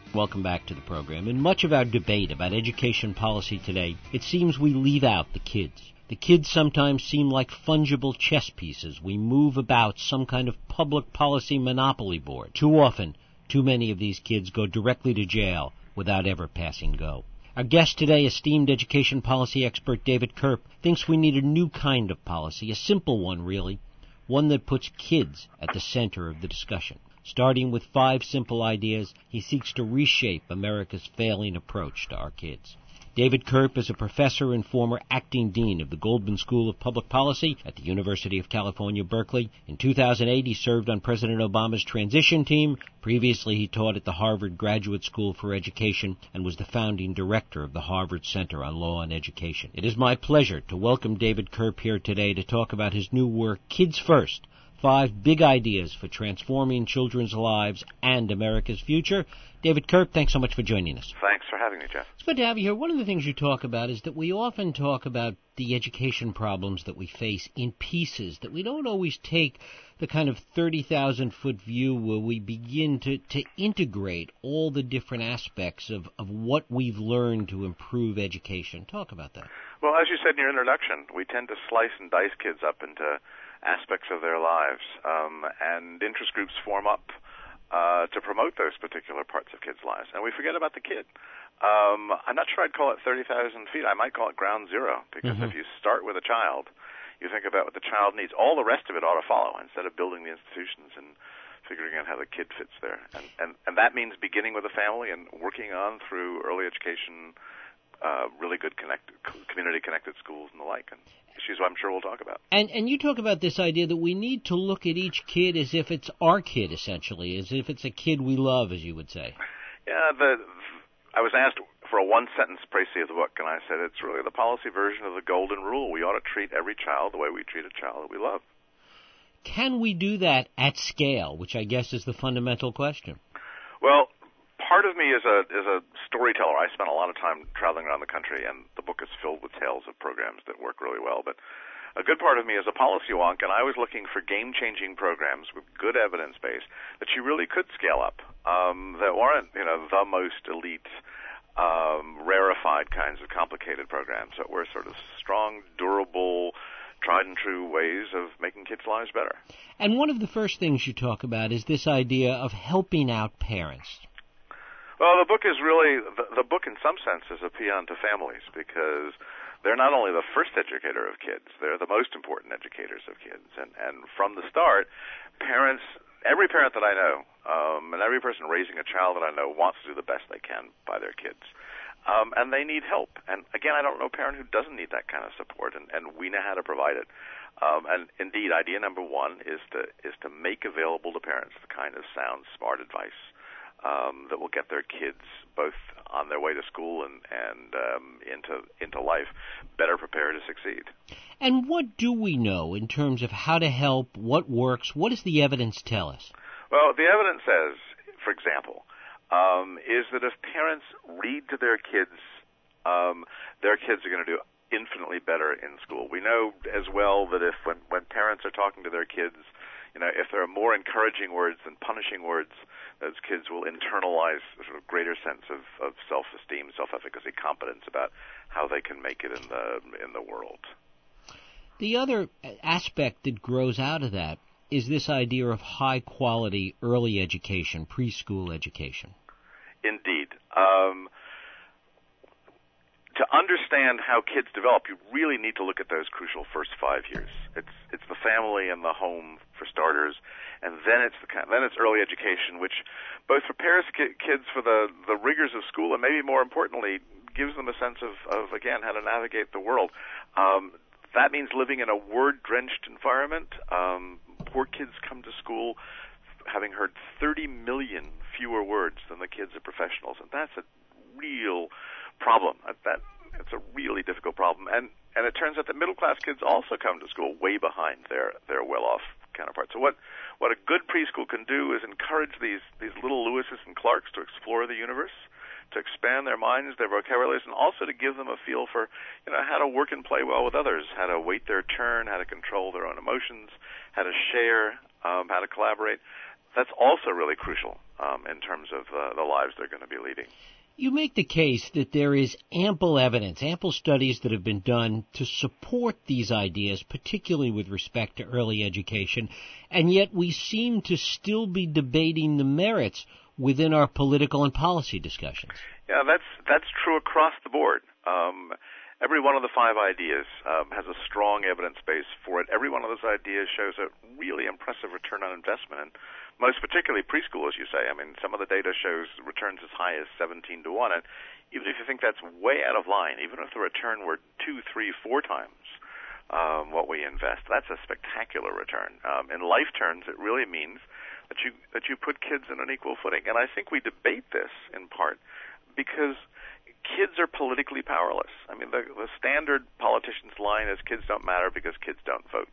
Welcome back to the program. In much of our debate about education policy today, it seems we leave out the kids. The kids sometimes seem like fungible chess pieces. We move about some kind of public policy monopoly board. Too often, too many of these kids go directly to jail without ever passing go. Our guest today, esteemed education policy expert David Kerp, thinks we need a new kind of policy, a simple one really, one that puts kids at the center of the discussion. Starting with 5 simple ideas, he seeks to reshape America's failing approach to our kids. David Kerp is a professor and former acting dean of the Goldman School of Public Policy at the University of California, Berkeley. In 2008, he served on President Obama's transition team. Previously, he taught at the Harvard Graduate School for Education and was the founding director of the Harvard Center on Law and Education. It is my pleasure to welcome David Kerp here today to talk about his new work, Kids First, 5 Big Ideas for Transforming Children's Lives and America's Future. David Kerp, thanks so much for joining us. Thanks for having me, Jeff. It's good to have you here. One of the things you talk about is that we often talk about the education problems that we face in pieces, that we don't always take the kind of 30,000-foot view where we begin to integrate all the different aspects of what we've learned to improve education. Talk about that. Well, as you said in your introduction, we tend to slice and dice kids up into aspects of their lives, and interest groups form up to promote those particular parts of kids' lives, and we forget about the kid. I'm not sure I'd call it 30,000 feet. I might call it ground zero, because if you start with a child, you think about what the child needs. All the rest of it ought to follow, instead of building the institutions and figuring out how the kid fits there. And that means beginning with a family and working on through early education, really good community-connected schools and the like, and issues I'm sure we'll talk about. And you talk about this idea that we need to look at each kid as if it's our kid, essentially, as if it's a kid we love, as you would say. Yeah, I was asked for a one-sentence précis of the book, and I said it's really the policy version of the golden rule. We ought to treat every child the way we treat a child that we love. Can we do that at scale, which I guess is the fundamental question? Well, part of me is a storyteller. I spent a lot of time traveling around the country, and the book is filled with tales of programs that work really well. But a good part of me is a policy wonk, and I was looking for game-changing programs with good evidence base that you really could scale up, that weren't, the most elite, rarefied kinds of complicated programs, that were sort of strong, durable, tried-and-true ways of making kids' lives better. And one of the first things you talk about is this idea of helping out parents. Well, the book is really, the book in some sense is a paean to families, because they're not only the first educator of kids, they're the most important educators of kids. And from the start, parents, every parent that I know, and every person raising a child that I know wants to do the best they can by their kids. And they need help. And again, I don't know a parent who doesn't need that kind of support, and we know how to provide it. And indeed, idea number 1 is to make available to parents the kind of sound, smart advice that will get their kids both on their way to school and into life better prepared to succeed. And what do we know in terms of how to help, what works? What does the evidence tell us? Well, the evidence says, for example, is that if parents read to their kids are going to do infinitely better in school. We know as well that if when parents are talking to their kids, if there are more encouraging words than punishing words, those kids will internalize a sort of greater sense of self-esteem, self-efficacy, confidence about how they can make it in the world. The other aspect that grows out of that is this idea of high-quality early education, preschool education. Indeed. To understand how kids develop, you really need to look at those crucial first 5 years. It's the family and the home for starters, and then it's early education, which both prepares kids for the rigors of school, and maybe more importantly, gives them a sense of again, how to navigate the world. That means living in a word-drenched environment. Poor kids come to school having heard 30 million fewer words than the kids of professionals, and that's a real problem. It's a really difficult problem, and it turns out that middle-class kids also come to school way behind their well-off counterparts. So what a good preschool can do is encourage these little Lewises and Clarks to explore the universe, to expand their minds, their vocabularies, and also to give them a feel for how to work and play well with others, how to wait their turn, how to control their own emotions, how to share, how to collaborate. that's also really crucial in terms of the lives they're going to be leading. You make the case that there is ample evidence, ample studies that have been done to support these ideas, particularly with respect to early education, and yet we seem to still be debating the merits within our political and policy discussions. Yeah, that's true across the board. Every one of the 5 ideas has a strong evidence base for it. Every one of those ideas shows a really impressive return on investment, and most particularly preschool, as you say. I mean, some of the data shows returns as high as 17 to 1, and even if you think that's way out of line, even if the return were 2, 3, 4 times what we invest, that's a spectacular return. In life terms, it really means that you put kids in an equal footing, and I think we debate this in part because kids are politically powerless. I mean, the standard politician's line is kids don't matter because kids don't vote.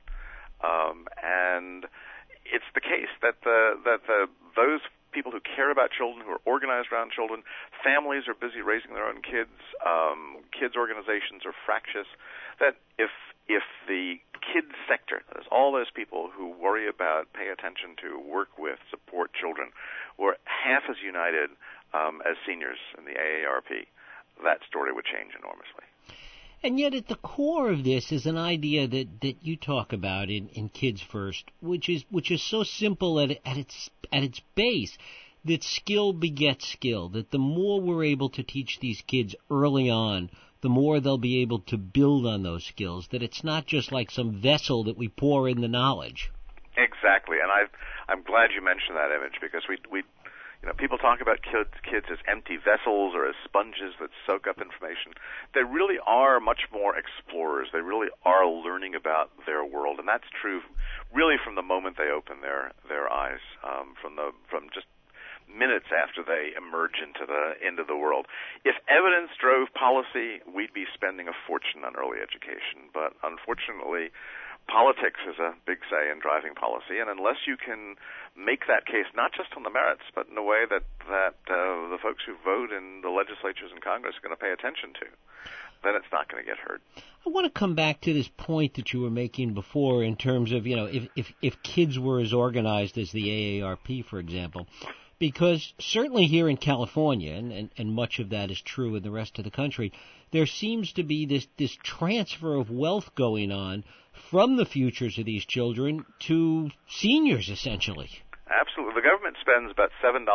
And it's the case that those people who care about children, who are organized around children, families are busy raising their own kids, kids organizations are fractious, that if the kids sector, there's all those people who worry about, pay attention to, work with, support children, were half as united as seniors in the AARP, that story would change enormously. And yet at the core of this is an idea that you talk about in Kids First, which is so simple at its base, that skill begets skill, that the more we're able to teach these kids early on, the more they'll be able to build on those skills, that it's not just like some vessel that we pour in the knowledge. Exactly, and I'm glad you mentioned that image, because we people talk about kids as empty vessels or as sponges that soak up information. They really are much more explorers. They really are learning about their world, and that's true really from the moment they open their eyes, from just minutes after they emerge into the world. If evidence drove policy, we'd be spending a fortune on early education, but unfortunately, politics has a big say in driving policy, and unless you can make that case not just on the merits, but in a way that the folks who vote in the legislatures and Congress are going to pay attention to, then it's not going to get heard. I want to come back to this point that you were making before in terms of, if kids were as organized as the AARP, for example, because certainly here in California, and much of that is true in the rest of the country, there seems to be this transfer of wealth going on from the futures of these children to seniors, essentially. Absolutely. The government spends about $7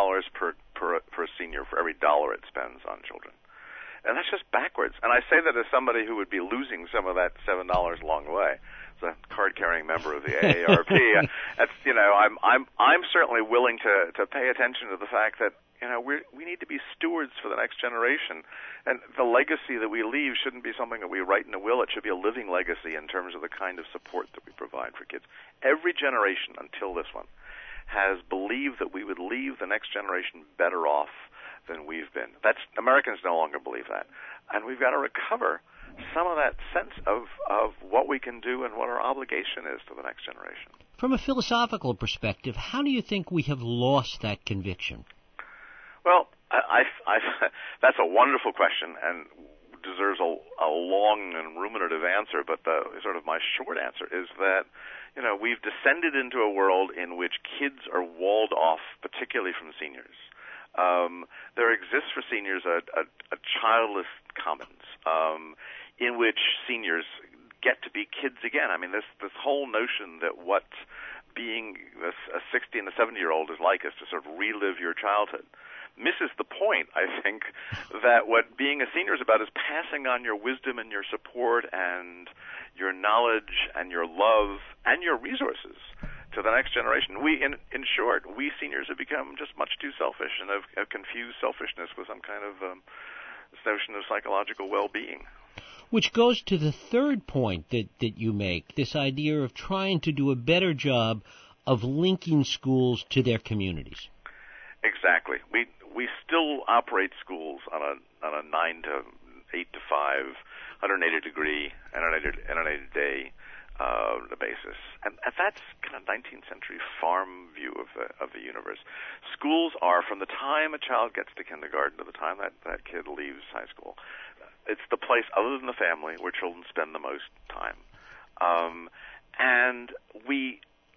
per senior for every dollar it spends on children. And that's just backwards. And I say that as somebody who would be losing some of that $7 along the way. As a card-carrying member of the AARP, I'm certainly willing to pay attention to the fact that we need to be stewards for the next generation, and the legacy that we leave shouldn't be something that we write in a will. It should be a living legacy in terms of the kind of support that we provide for kids. Every generation until this one has believed that we would leave the next generation better off than we've been. Americans no longer believe that, and we've got to recover some of that sense of what we can do and what our obligation is to the next generation. From a philosophical perspective, how do you think we have lost that conviction? Well, that's a wonderful question and deserves a long and ruminative answer, but my short answer is that we've descended into a world in which kids are walled off, particularly from seniors. There exists for seniors a childless commons in which seniors get to be kids again. I mean, this whole notion that what being a 60 and a 70-year-old is like is to sort of relive your childhood misses the point, I think, that what being a senior is about is passing on your wisdom and your support and your knowledge and your love and your resources to the next generation. In short, we seniors have become just much too selfish and have confused selfishness with some kind of this notion of psychological well-being. Which goes to the third point that you make, this idea of trying to do a better job of linking schools to their communities. Exactly. We still operate schools on a 9 to 8 to 5, 180 degree, and an 8 day basis, and that's kind of 19th century farm view of the universe. Schools are, from the time a child gets to kindergarten to the time that kid leaves high school, it's the place other than the family where children spend the most time, and we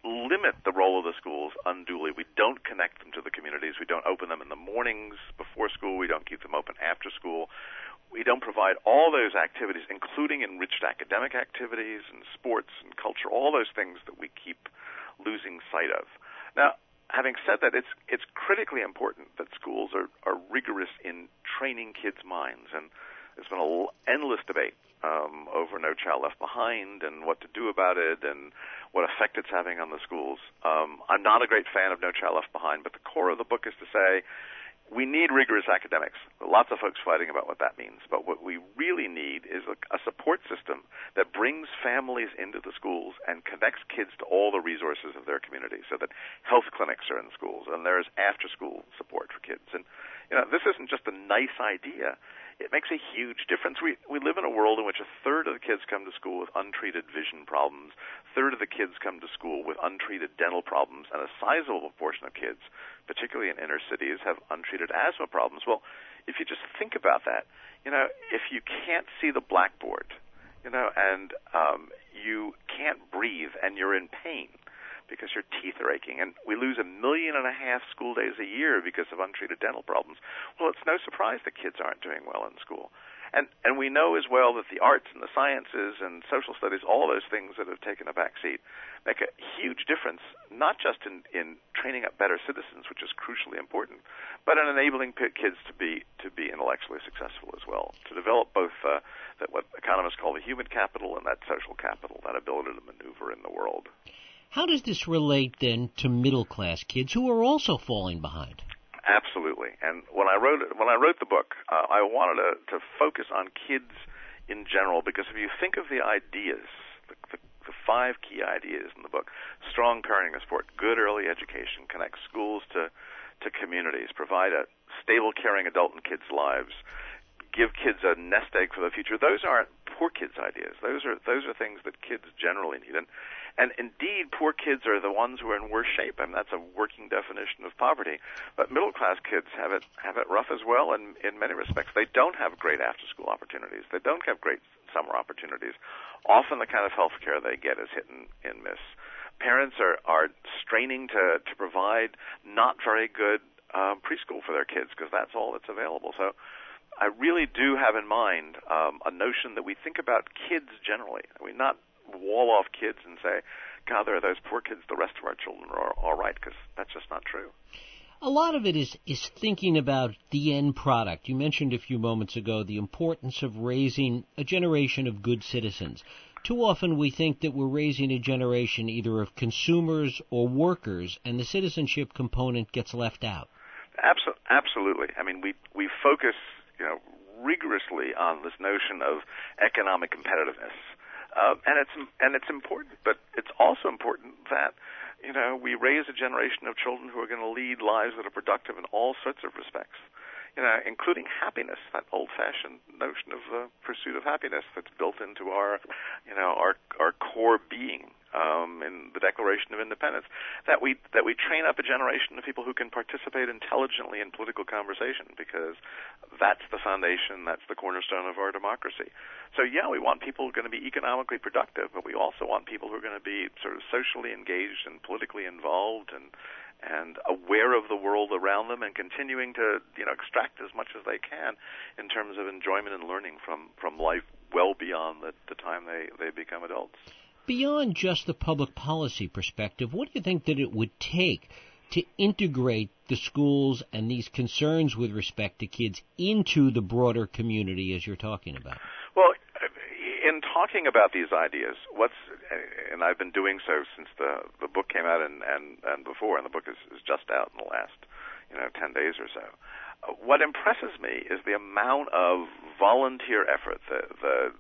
limit the role of the schools unduly. We don't connect them to the communities. We don't open them in the mornings before school. We don't keep them open after school. We don't provide all those activities, including enriched academic activities and sports and culture, all those things that we keep losing sight of. Now, having said that, it's critically important that schools are rigorous in training kids' minds, and there's been an endless debate over No Child Left Behind and what to do about it and what effect it's having on the schools. I'm not a great fan of No Child Left Behind, but the core of the book is to say we need rigorous academics. Lots of folks fighting about what that means, but what we really need is a support system that brings families into the schools and connects kids to all the resources of their community, so that health clinics are in schools and there's after-school support for kids. And this isn't just a nice idea. It makes a huge difference. We live in a world in which a third of the kids come to school with untreated vision problems, a third of the kids come to school with untreated dental problems, and a sizable proportion of kids, particularly in inner cities, have untreated asthma problems. Well, if you just think about that, if you can't see the blackboard, and you can't breathe and you're in pain because your teeth are aching, and we lose 1.5 million school days a year because of untreated dental problems, well, it's no surprise that kids aren't doing well in school. And we know as well that the arts and the sciences and social studies, all those things that have taken a back seat, make a huge difference, not just in training up better citizens, which is crucially important, but in enabling kids to be intellectually successful as well, to develop both that what economists call the human capital and that social capital, that ability to maneuver in the world. How does this relate, then, to middle-class kids who are also falling behind? Absolutely. And when I wrote the book, I wanted to focus on kids in general, because if you think of the ideas, the 5 key ideas in the book: strong parenting and support, good early education, connect schools to communities, provide a stable, caring adult in kids' lives, give kids a nest egg for the future. Those aren't poor kids' ideas. Those are things that kids generally need. And indeed, poor kids are the ones who are in worse shape, and that's a working definition of poverty. But middle-class kids have it rough as well in many respects. They don't have great after-school opportunities. They don't have great summer opportunities. Often the kind of health care they get is hit and miss. Parents are straining to provide not very good preschool for their kids, because that's all that's available. So I really do have in mind a notion that we think about kids generally. We not wall off kids and say, God, there are those poor kids, the rest of our children are all right, because that's just not true. A lot of it is thinking about the end product. You mentioned a few moments ago the importance of raising a generation of good citizens. Too often we think that we're raising a generation either of consumers or workers, and the citizenship component gets left out. Absolutely. I mean, we focus rigorously on this notion of economic competitiveness. And it's important, but it's also important that we raise a generation of children who are going to lead lives that are productive in all sorts of respects, including happiness, that old-fashioned notion of the pursuit of happiness that's built into our core being in the Declaration of Independence. That we train up a generation of people who can participate intelligently in political conversation, because that's the foundation, that's the cornerstone of our democracy. So yeah, we want people who are going to be economically productive, but we also want people who are going to be sort of socially engaged and politically involved and aware of the world around them, and continuing to extract as much as they can in terms of enjoyment and learning from life well beyond the time they become adults. Beyond just the public policy perspective, what do you think that it would take to integrate the schools and these concerns with respect to kids into the broader community as you're talking about? Well, in talking about these ideas, and I've been doing so since the book came out and before, and the book is just out in the last 10 days or so. What impresses me is the amount of volunteer effort, the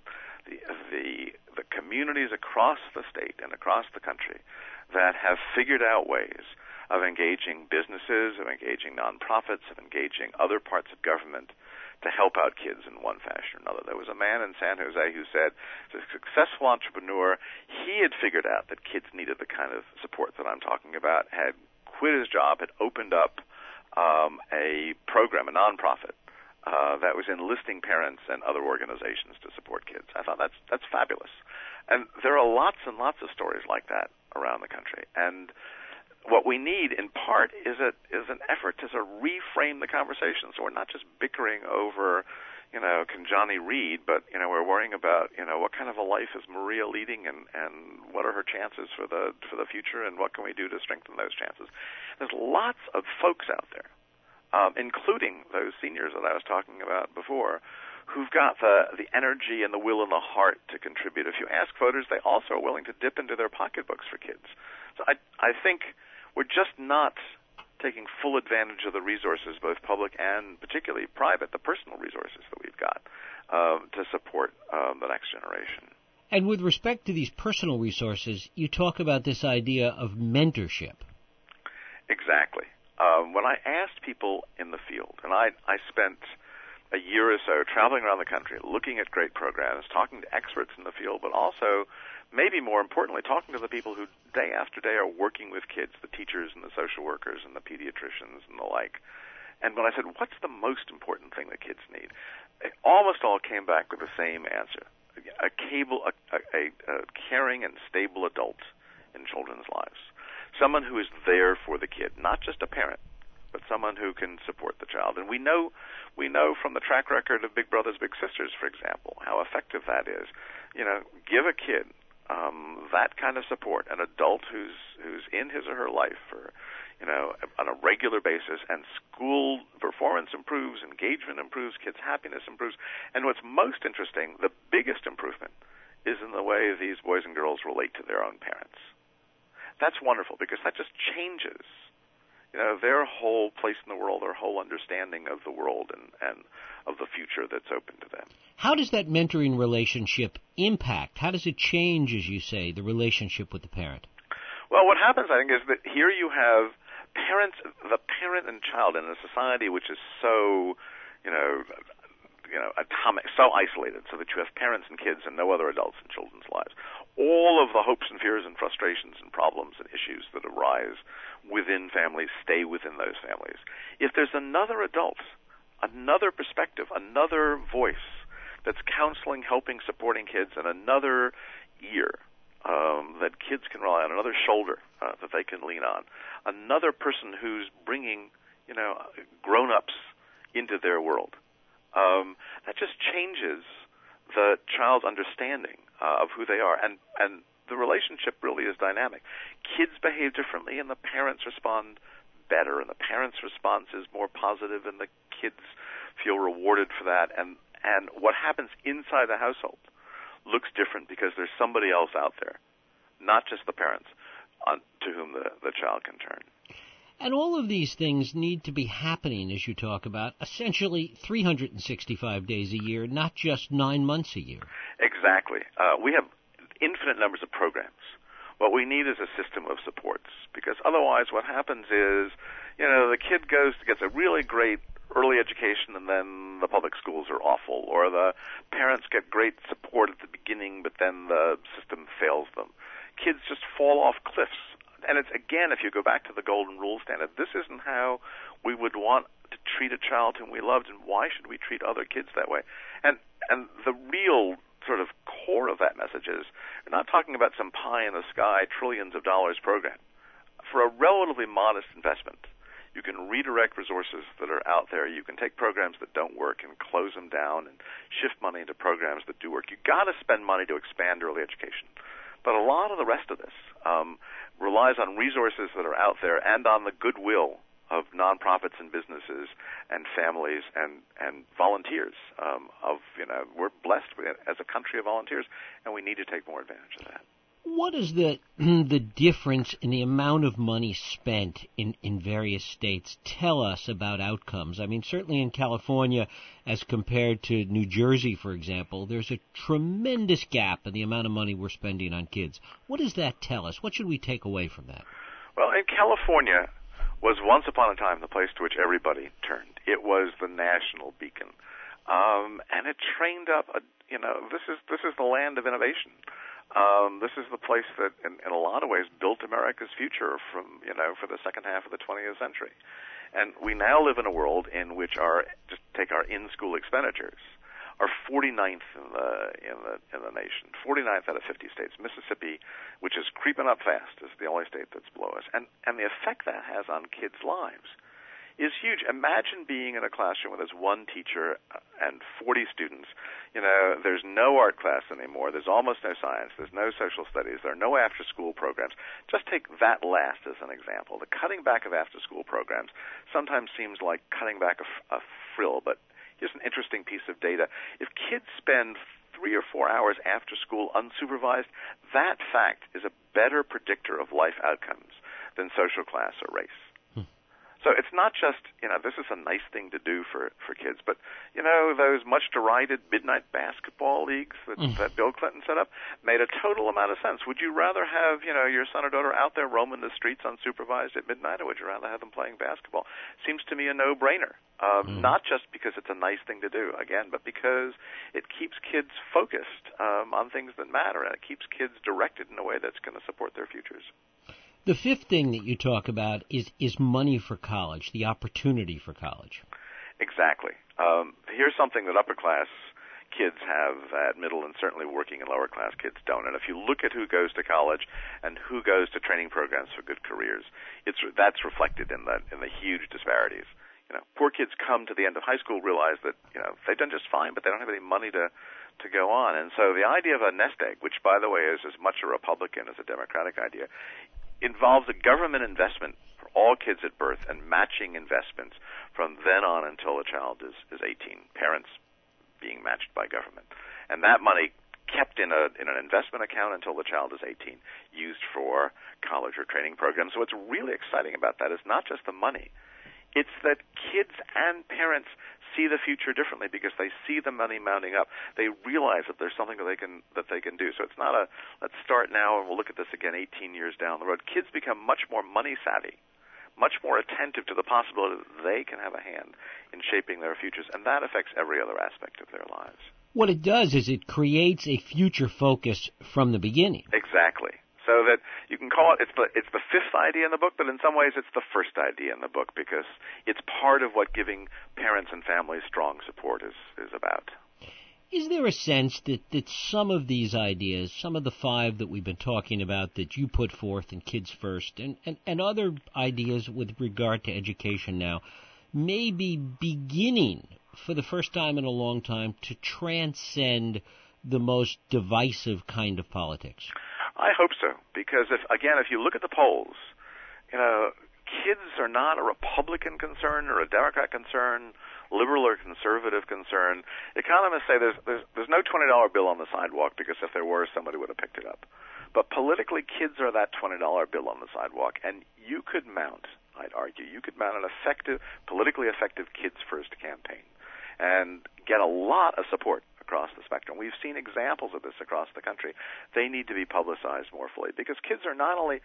communities across the state and across the country that have figured out ways of engaging businesses, of engaging nonprofits, of engaging other parts of government to help out kids in one fashion or another. There was a man in San Jose who said, as a successful entrepreneur, he had figured out that kids needed the kind of support that I'm talking about, had quit his job, had opened up a program, a nonprofit, that was enlisting parents and other organizations to support kids. I thought that's fabulous. And there are lots and lots of stories like that around the country. And what we need, in part, is an effort to sort of reframe the conversation, so we're not just bickering over, can Johnny read, but we're worrying about, what kind of a life is Maria leading, and what are her chances for the future, and what can we do to strengthen those chances. There's lots of folks out there, including those seniors that I was talking about before, who've got the energy and the will and the heart to contribute. If you ask voters, they also are willing to dip into their pocketbooks for kids. So I think we're just not taking full advantage of the resources, both public and particularly private, the personal resources that we've got to support the next generation. And with respect to these personal resources, you talk about this idea of mentorship. Exactly. When I asked people in the field, and I spent a year or so traveling around the country, looking at great programs, talking to experts in the field, but also, maybe more importantly, talking to the people who day after day are working with kids, the teachers and the social workers and the pediatricians and the like. And when I said, what's the most important thing that kids need, they almost all came back with the same answer: a caring and stable adult in children's lives. Someone who is there for the kid, not just a parent, but someone who can support the child. And we know from the track record of Big Brothers Big Sisters, for example, how effective that is. Give a kid that kind of support, an adult who's in his or her life for on a regular basis, and school performance improves, engagement improves, kids' happiness improves. And what's most interesting, the biggest improvement, is in the way these boys and girls relate to their own parents. That's wonderful, because that just changes their whole place in the world, their whole understanding of the world and of the future that's open to them. How does that mentoring relationship impact? How does it change, as you say, the relationship with the parent? Well, what happens, I think, is that here you have the parent and child in a society which is so, atomic, so isolated, so that you have parents and kids and no other adults in children's lives. All of the hopes and fears and frustrations and problems and issues that arise within families stay within those families. If there's another adult, another perspective, another voice that's counseling, helping, supporting kids, and another ear that kids can rely on, another shoulder that they can lean on, another person who's bringing, grown-ups into their world, that just changes the child's understanding of who they are. And the relationship really is dynamic. Kids behave differently, and the parents respond better, and the parents' response is more positive, and the kids feel rewarded for that. And what happens inside the household looks different because there's somebody else out there, not just the parents, to whom the child can turn. And all of these things need to be happening, as you talk about, essentially 365 days a year, not just 9 months a year. Exactly. We have infinite numbers of programs. What we need is a system of supports, because otherwise what happens is, the kid gets a really great early education, and then the public schools are awful, or the parents get great support at the beginning, but then the system fails them. Kids just fall off cliffs. And it's, again, if you go back to the golden rule standard, this isn't how we would want to treat a child whom we loved, and why should we treat other kids that way? And the real sort of core of that message is, we're not talking about some pie-in-the-sky, trillions of dollars program. For a relatively modest investment, you can redirect resources that are out there. You can take programs that don't work and close them down and shift money into programs that do work. You've got to spend money to expand early education. But a lot of the rest of this relies on resources that are out there and on the goodwill of nonprofits and businesses and families and volunteers. We're blessed as a country of volunteers, and we need to take more advantage of that. What is the difference in the amount of money spent in various states tell us about outcomes? I mean, certainly in California, as compared to New Jersey, for example, there's a tremendous gap in the amount of money we're spending on kids. What does that tell us? What should we take away from that? Well, in California was once upon a time the place to which everybody turned. It was the national beacon. And it trained up, this is the land of innovation. This is the place that, in a lot of ways, built America's future for the second half of the 20th century. And we now live in a world in which just take our in-school expenditures, are 49th in the nation, 49th out of 50 states. Mississippi, which is creeping up fast, is the only state that's below us. And the effect that has on kids' lives is huge. Imagine being in a classroom where there's one teacher and 40 students. There's no art class anymore. There's almost no science. There's no social studies. There are no after-school programs. Just take that last as an example. The cutting back of after-school programs sometimes seems like cutting back a frill, but here's an interesting piece of data. If kids spend 3 or 4 hours after school unsupervised, that fact is a better predictor of life outcomes than social class or race. So it's not just, this is a nice thing to do for kids, but, those much derided midnight basketball leagues that Bill Clinton set up made a total amount of sense. Would you rather have, your son or daughter out there roaming the streets unsupervised at midnight, or would you rather have them playing basketball? Seems to me a no-brainer, not just because it's a nice thing to do, again, but because it keeps kids focused on things that matter, and it keeps kids directed in a way that's going to support their futures. The fifth thing that you talk about is money for college, the opportunity for college. Exactly. Here's something that upper-class kids have at middle, and certainly working and lower-class kids don't. And if you look at who goes to college and who goes to training programs for good careers, that's reflected in the huge disparities. Poor kids come to the end of high school, realize that they've done just fine, but they don't have any money to go on. And so the idea of a nest egg, which, by the way, is as much a Republican as a Democratic idea, involves a government investment for all kids at birth and matching investments from then on until a child is 18, parents being matched by government. And that money kept in an investment account until the child is 18, used for college or training programs. So what's really exciting about that is not just the money. It's that kids and parents see the future differently because they see the money mounting up. They realize that there's something that they can do. So it's not let's start now and we'll look at this again 18 years down the road. Kids become much more money savvy, much more attentive to the possibility that they can have a hand in shaping their futures, and that affects every other aspect of their lives. What it does is it creates a future focus from the beginning. Exactly. So that you can call it's the fifth idea in the book, but in some ways it's the first idea in the book because it's part of what giving parents and families strong support is about. Is there a sense that some of these ideas, some of the five that we've been talking about that you put forth in Kids First and other ideas with regard to education now, may be beginning for the first time in a long time to transcend the most divisive kind of politics? I hope so, because if you look at the polls, kids are not a Republican concern or a Democrat concern, liberal or conservative concern. Economists say there's no $20 bill on the sidewalk because if there were, somebody would have picked it up. But politically, kids are that $20 bill on the sidewalk, and you could mount, I'd argue, an politically effective Kids First campaign and get a lot of support across the spectrum. We've seen examples of this across the country. They need to be publicized more fully because kids are not only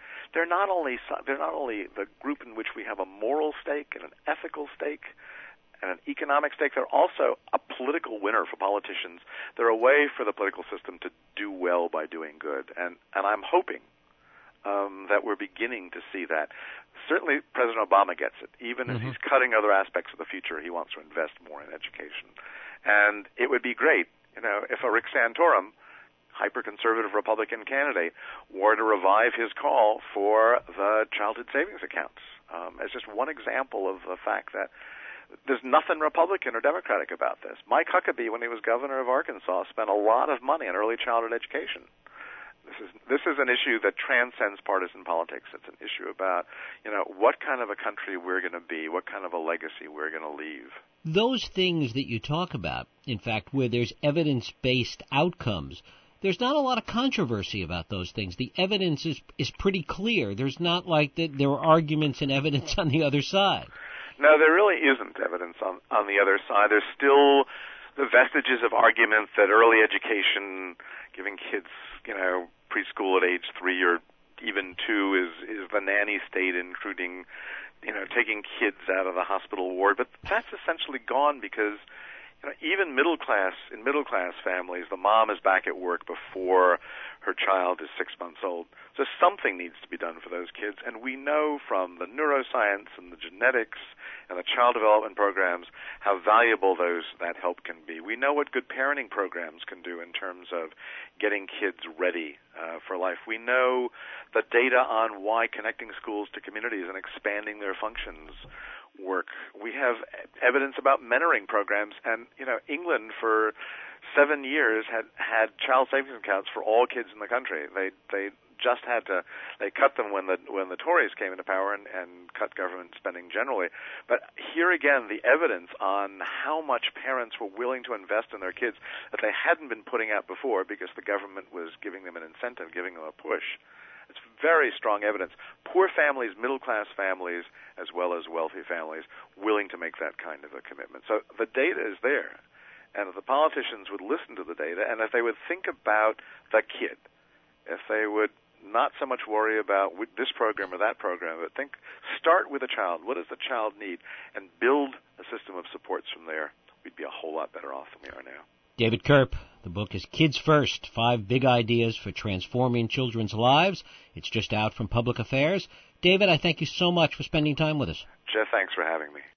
the group in which we have a moral stake and an ethical stake and an economic stake. They're also a political winner for politicians. They're a way for the political system to do well by doing good. And I'm hoping that we're beginning to see that. Certainly President Obama gets it. Even as he's cutting other aspects of the future, he wants to invest more in education. And it would be great, if a Rick Santorum, hyper-conservative Republican candidate, were to revive his call for the childhood savings accounts. As just one example of the fact that there's nothing Republican or Democratic about this. Mike Huckabee, when he was governor of Arkansas, spent a lot of money on early childhood education. This is an issue that transcends partisan politics. It's an issue about, what kind of a country we're going to be, what kind of a legacy we're going to leave. Those things that you talk about, in fact, where there's evidence-based outcomes, there's not a lot of controversy about those things. The evidence is pretty clear. There's not like that there are arguments and evidence on the other side. No, there really isn't evidence on the other side. There's still the vestiges of argument that early education, giving kids, preschool at age 3 or even 2 is the nanny state, including, taking kids out of the hospital ward. But that's essentially gone because, even in middle class families, the mom is back at work before her child is 6 months old. So something needs to be done for those kids, and we know from the neuroscience and the genetics and the child development programs how valuable that help can be. We know what good parenting programs can do in terms of getting kids ready for life. We know the data on why connecting schools to communities and expanding their functions work. We have evidence about mentoring programs, and England for 7 years had child savings accounts for all kids in the country. They just had to. They cut them when the Tories came into power and cut government spending generally. But here again, the evidence on how much parents were willing to invest in their kids that they hadn't been putting out before because the government was giving them an incentive, giving them a push. It's very strong evidence. Poor families, middle-class families, as well as wealthy families, willing to make that kind of a commitment. So the data is there. And if the politicians would listen to the data, and if they would think about the kid, if they would not so much worry about this program or that program, but start with a child. What does the child need? And build a system of supports from there. We'd be a whole lot better off than we are now. David Kerp. The book is Kids First, 5 Big Ideas for Transforming Children's Lives. It's just out from Public Affairs. David, I thank you so much for spending time with us. Jeff, thanks for having me.